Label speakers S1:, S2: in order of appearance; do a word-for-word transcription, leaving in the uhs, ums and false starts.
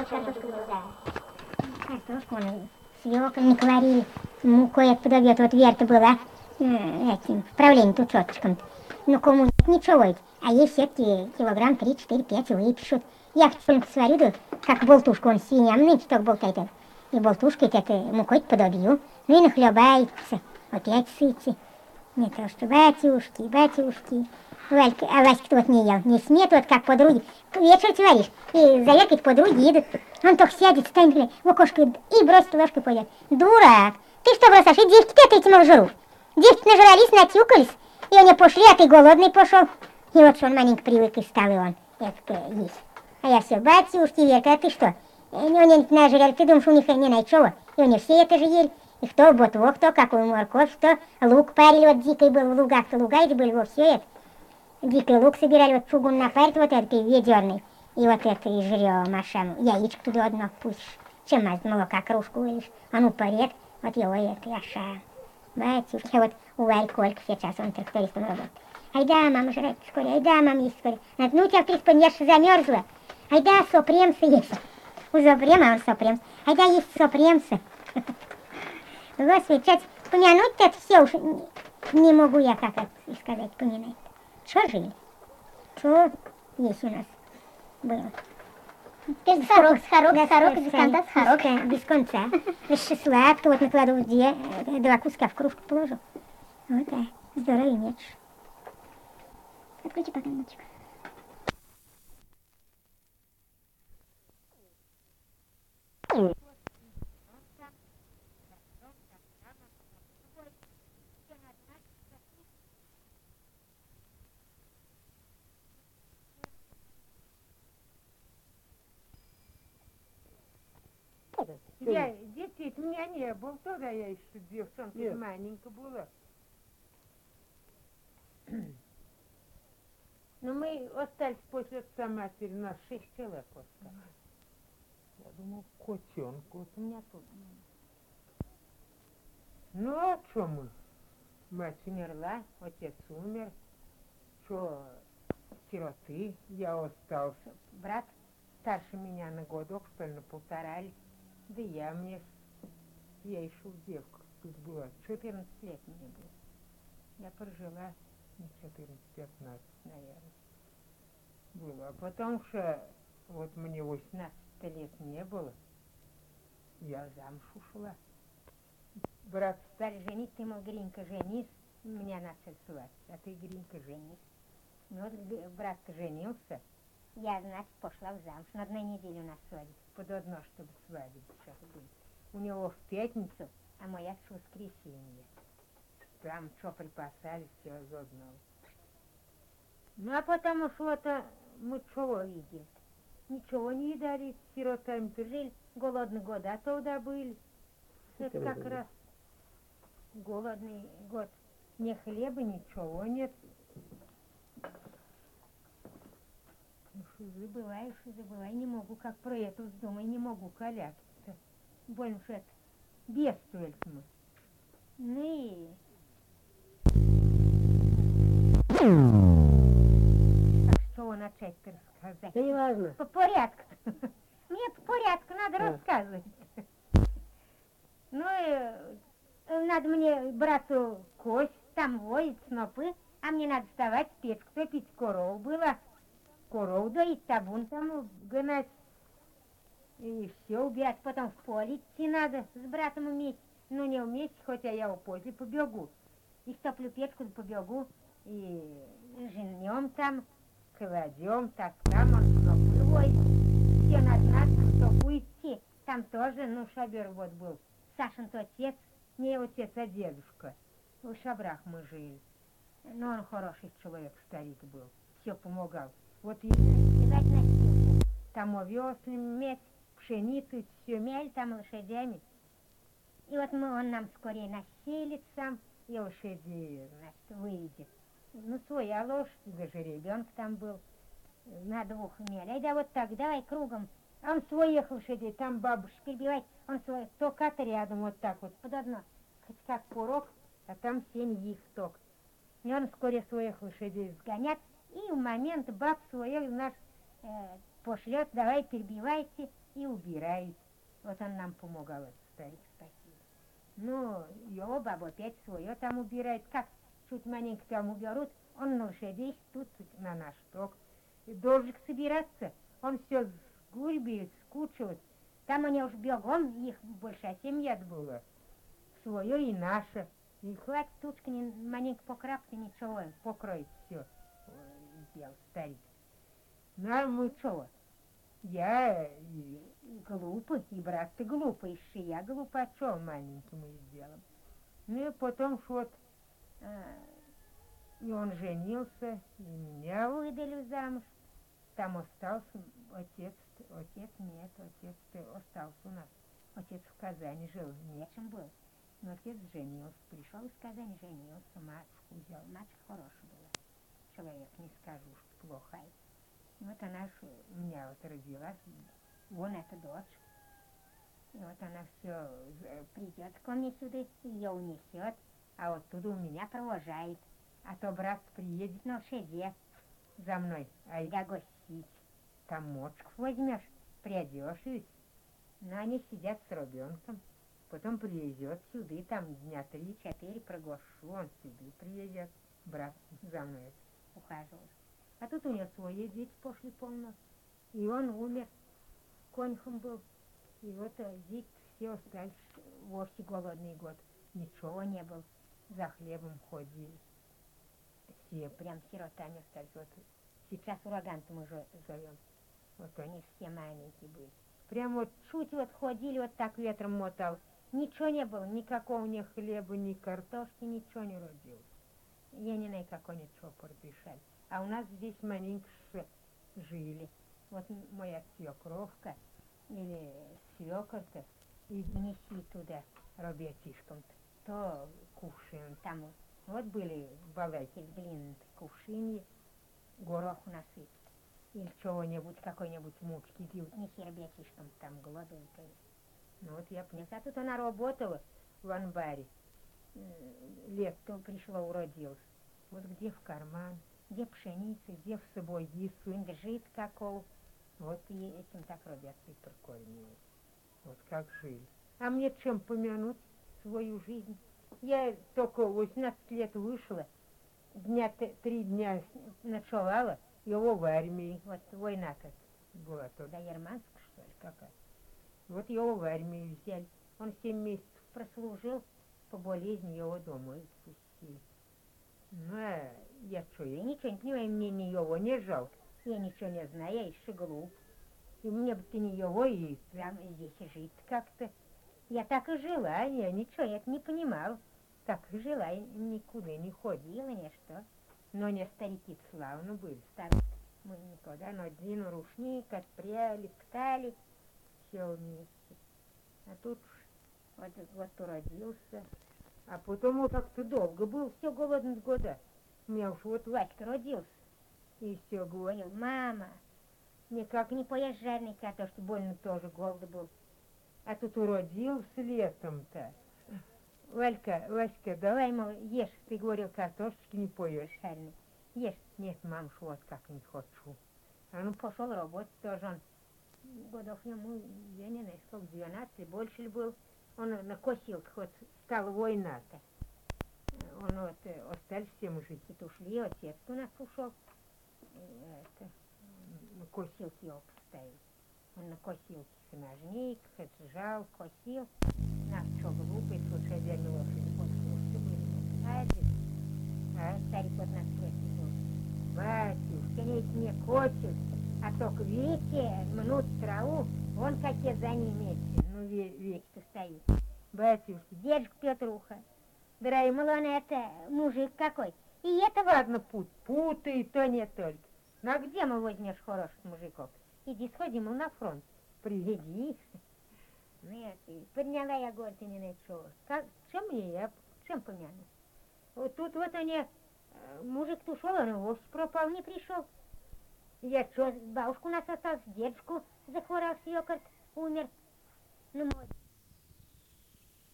S1: картошку было, да.
S2: Картошку он свеклы не варили, мукой подобьет. Вот Верка была э, этим, в правлении тут тетушком. Ну, кому нет ничего ведь. А есть эти килограмм три, четыре, пять выпишут. Я только сварю, да, как болтушку, он свиньям нынче только болтает. И болтушкой это мукой подобью. Ну и нахлебается. Опять сыти. Не то что батюшки, батюшки. Валька, а Васька вот не ел, не смет, вот как подруги. Вечер творишь, и заякать подруги идут. Он только сядет, станет в окошко и бросит ложку пойдет. Дурак! Ты что бросаешь? И девки-то этим жрут. Девки нажрались, натюкались, и они пошли, а ты голодный пошел. И вот что он маленько привык и стал, и он это есть. А я все, батюшки, Верка, а ты что? Они не нажрали, ты думаешь, у них не на чего? И они все это же ели. И кто ботву, кто какую морковь, кто лук парили, вот дикий был в лугах, то луга эти были, во все это. Дикий лук собирали, вот чугун напарить, вот этой ведерный. И вот это и жрем, Машам. Яичко туда одно пустишь. Чем мазь молока кружку вылишь. А ну порек, вот его это, Аша. Батюшка, вот у Варь Колька сейчас, он трактористом работает. Айда, мама, жрать вскоре, айда, мама, есть вскоре. Ну, у тебя в принципе, я же замерзла. Айда, сопремсы есть. У Зопрема он сопремс. Айда, есть сопремсы. Господи, сейчас помянуть это все уж не могу я как это сказать, поминать. Что жили? Что есть у нас было?
S1: Без хорок, с хорок, с хорок, без конца, с хорок.
S2: Без конца. Еще сладко, вот накладу где, два куска в кружку положу. Вот так, здорово имеешь.
S1: Откройте пока минуточку.
S3: Я, детей у меня не было, тогда я еще девчонка маленькая была. Но мы остались после отца матери, нас шесть человек осталось. Я думал, котенку, вот у меня тут. Ну, а что мы? Мать умерла, отец умер, что сироты, я остался. Брат старше меня на годок, что ли, на полтора лет. Да я мне, я еще в девках тут была, четырнадцать лет мне было. Я прожила четырнадцать-пятнадцать, наверное, было. А потом, что вот мне восемнадцать лет не было, я замуж ушла. Брат стали женить, ты, мол, Гринька, женись, меня начали сватать, а ты, Гринька, женись. Ну вот брат-то женился, я, значит, пошла в замуж. На одной неделе у нас свадьба, под одно, чтобы свадьба сейчас была. У него в пятницу, а моя в воскресенье. Там что припасали, все заодно. Ну, а потому что мы чего видели? Ничего не видали, с сиротами-то жили, голодные года, а тогда были. Это как раз голодный год. Ни хлеба, ничего нет. Уж и забывай, уж и забывай, не могу, как про это вздумай, не могу калякаться. Больно уж это бедствуем мы. Ну и... Так что начать-то рассказать?
S4: Да не важно.
S3: По порядку. Мне по порядку надо а. рассказывать. Ну и надо мне брату кость, там воить, снопы, а мне надо вставать, печку топить, корову было. Корову доить, табун там гнать. И все убирать, потом в поле идти надо с братом вместе. Ну не вместе, хотя я после побегу. И стоплю печку, побегу, и женем там, кладем, так там, он снопы воить. Все надо надо, стопу идти. Там тоже, ну, шабер вот был. Сашин-то отец, не отец, а дедушка. В шабрах мы жили. Ну, он хороший человек, старик был. Все помогал. Вот и кидать на стенку. Там овес, медь, пшеницу, все мель там лошадями. И вот мы, он нам скорее населит сам, и лошади, значит, выйдет. Ну, своя лошадь, даже ребенок там был, на двух мель. Ай да вот так, давай кругом. А он своих лошадей, там бабушек перебивает, он свой, ток-то рядом вот так вот, под одно, хоть как порог, а там семь их ток. И он вскоре своих лошадей сгонят, и в момент баб своих наш э, пошлет, давай перебивайте, и убирает. Вот он нам помогал, этот старик, спасибо. Ну, его баба опять свое там убирает. Как чуть маленько там уберут, он на лошадей тут на наш ток. И должен собираться, он все сгурбит, скучивает. Там они уж бегом, их большая семья была, свое и наше. И хватит тучка, не, маленько покрапка, ничего, покроет все, сделал старик. Ну, а мы что? Я и, и глупый, и брат ты глупый, и я глупа, а что маленький мы сделаем? Ну и потом вот, а, и он женился, и меня выдали замуж. Там остался отец, отец нет, отец остался у нас. Отец в Казани жил, нечем был. Но отец женился, пришел из Казани, женился, матушку взял. Матушка хорошая была, человек, не скажу, что плохая. Вот она ж у меня вот родилась, вон эта дочь. И вот она все придет ко мне сюда, ее унесет, а вот туда у меня провожает. А то брат приедет на лошаде за мной, а я гостить. Там мочков возьмешь, приодешь их. Но они сидят с ребенком. Потом привезет сюда, и там дня три-четыре проглашу, он сюда приедет. Брат за мной ухаживает. А тут у него свои дети пошли полно. И он умер, конюхом был. И вот дети все остались вовсе голодный год. Ничего не было, за хлебом ходили. Все прям сиротами остались. Вот сейчас ураган-то мы зовем. Вот они все маленькие были. Прям вот чуть вот ходили, вот так ветром мотал. Ничего не было, никакого ни хлеба, ни картошки, ничего не родилось. Я не знаю, как они чего продышали. А у нас здесь маленько жили. Вот моя свекровка или свекорка, и неси туда ребятишкам-то. То кувшин, там вот были балайки глиняные, кувшине, горох насыпать. Или чего-нибудь, какой-нибудь мучки делать, неси ребятишкам, там голодают. Ну вот я понесла, тут она работала в анбаре. Лето пришло, уродилось. Вот где в карман, где пшеница, где в сапоги, сунь, жит какого. Вот и этим так ребята и прокормили. Вот как жили. А мне чем помянуть свою жизнь? Я только восемнадцать лет вышла, дня три дня ночевала, его в армии. Вот война как была, то да германская, что ли, какая. Вот его в армию взяли. Он семь месяцев прослужил, по болезни его домой отпустили. Ну, а я что, я ничего не понимаю, мне ни его не жалко. Я ничего не знаю, я еще глуп. И мне бы ты не его и прямо здесь и жить как-то. Я так и жила, я ничего, я это не понимала. Так и жила, я никуда не ходила, ни что. Но не старики славно были, старые. Мы никуда, но один рушник отпряли, ткали, все вместе. А тут вот, вот уродился. А потом вот как-то долго был, все голодный года. У меня уж вот Васька родился. И все говорил, мама, никак не поезжай никак, потому что больно тоже голод был. А тут уродился летом-то. Валька, Васька, давай, мол, ешь, ты говорил, картошечки не поешь, шальный. Ешь. Нет, мамуш, вот как не хочу. А ну пошел работать тоже он. Годов ему, я не знаю, сколько, двенадцать, больше ли был. Он на косилках, вот стала война-то. Он вот, остались все мужики, ушли, отец у нас ушел. Это, на косилке его поставили. Он на косилке с ножниках, отжал, косил. Нас что, глупый, тут отдельно лошади, послушайте были. А это, а старик вот нас спросил, батюшка, не мне косит, а только видите, мнут траву, вон какие за ними эти, ну веки-то стоит. Батюшка, дедушка Петруха, дорогой, мол, он это мужик какой. И это ладно пут, путы, и то не только. Ну а где мы возьмешь хороших мужиков? Иди сходи, мол, на фронт, приведи их. Нет, и подняла я город и не начала. Как, чем мне, я, чем помяну? Вот тут вот они, мужик-то ушел, он вовсе пропал, не пришел. Я что, бабушка у нас осталась, дедушку захворал, свекор умер. Ну, мой.